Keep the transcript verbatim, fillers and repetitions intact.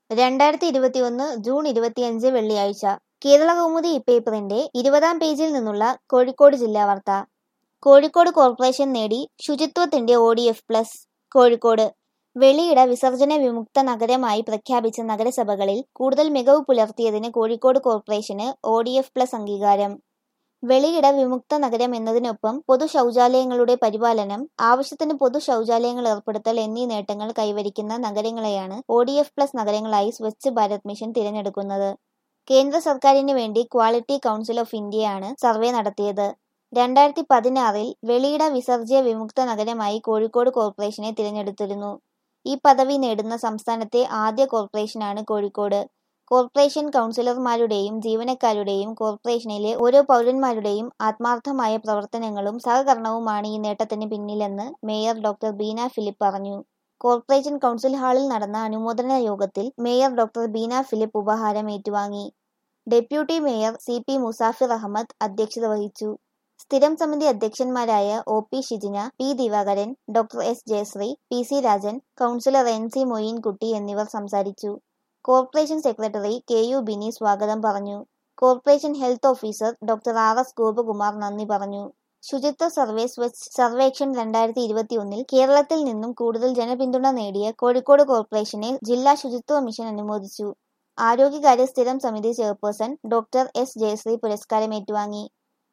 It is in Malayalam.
രണ്ടായിരത്തി ഇരുപത്തിയൊന്ന് ജൂൺ ഇരുപത്തിയഞ്ച് വെള്ളിയാഴ്ച. കേരളകൗമുദി ഇപ്പേപ്പറിന്റെ ഇരുപതാം പേജിൽ നിന്നുള്ള കോഴിക്കോട് ജില്ലാ വാർത്ത. കോഴിക്കോട് കോർപ്പറേഷൻ നേടി ശുചിത്വത്തിന്റെ O D F plus. Kozhikode വെളിയിട വിസർജന വിമുക്ത നഗരമായി പ്രഖ്യാപിച്ച നഗരസഭകളിൽ കൂടുതൽ മികവ് പുലർത്തിയതിന് കോഴിക്കോട് കോർപ്പറേഷന് ഒ ഡി എഫ് പ്ലസ് അംഗീകാരം. വെളിയിട വിമുക്ത നഗരം എന്നതിനൊപ്പം പൊതു ശൗചാലയങ്ങളുടെ പരിപാലനം, ആവശ്യത്തിന് പൊതു ശൗചാലയങ്ങൾ ഏർപ്പെടുത്തൽ എന്നീ നേട്ടങ്ങൾ കൈവരിക്കുന്ന നഗരങ്ങളെയാണ് ഒ ഡി എഫ് പ്ലസ് നഗരങ്ങളായി സ്വച്ഛ് ഭാരത് മിഷൻ തിരഞ്ഞെടുക്കുന്നത്. കേന്ദ്ര സർക്കാരിന് വേണ്ടി ക്വാളിറ്റി കൗൺസിൽ ഓഫ് ഇന്ത്യയാണ് സർവേ നടത്തിയത്. രണ്ടായിരത്തി പതിനാറിൽ വെളിയിട വിസർജ്യ വിമുക്ത നഗരമായി കോഴിക്കോട് കോർപ്പറേഷനെ തിരഞ്ഞെടുത്തിരുന്നു. ഈ പദവി നേടുന്ന സംസ്ഥാനത്തെ ആദ്യ കോർപ്പറേഷനാണ് കോഴിക്കോട്. കോർപ്പറേഷൻ കൗൺസിലർമാരുടെയും ജീവനക്കാരുടെയും കോർപ്പറേഷനിലെ ഓരോ പൗരന്മാരുടെയും ആത്മാർത്ഥമായ പ്രവർത്തനങ്ങളും സഹകരണവുമാണ് ഈ നേട്ടത്തിന് പിന്നിലെന്ന് മേയർ ഡോക്ടർ ബീന ഫിലിപ്പ് പറഞ്ഞു. കോർപ്പറേഷൻ കൗൺസിൽ ഹാളിൽ നടന്ന അനുമോദന യോഗത്തിൽ മേയർ ഡോക്ടർ ബീന ഫിലിപ്പ് ഉപഹാരം ഏറ്റുവാങ്ങി. Deputy mayor C P Musafir Ahammed അധ്യക്ഷത വഹിച്ചു. സ്ഥിരം സമിതി അധ്യക്ഷന്മാരായ O P Shijina, P Divakaran, doctor S Jayasree, P C Rajan, councillor N C Moyyankutty എന്നിവർ സംസാരിച്ചു. Corporation secretary K U Bini സ്വാഗതം പറഞ്ഞു. Corporation health officer doctor R S Gopakumar നന്ദി പറഞ്ഞു. ശുചിത്വ സർവേ സ്വച്ഛ് സർവേക്ഷൺ രണ്ടായിരത്തി ഇരുപത്തിയൊന്നിൽ കേരളത്തിൽ നിന്നും കൂടുതൽ ജനപിന്തുണ നേടിയ കോഴിക്കോട് കോർപ്പറേഷനെ ജില്ലാ ശുചിത്വ മിഷൻ അനുമോദിച്ചു. ആരോഗ്യകാര്യ സ്ഥിരം സമിതി ചെയർപേഴ്സൺ ഡോക്ടർ എസ് ജയശ്രീ പുരസ്കാരം ഏറ്റുവാങ്ങി.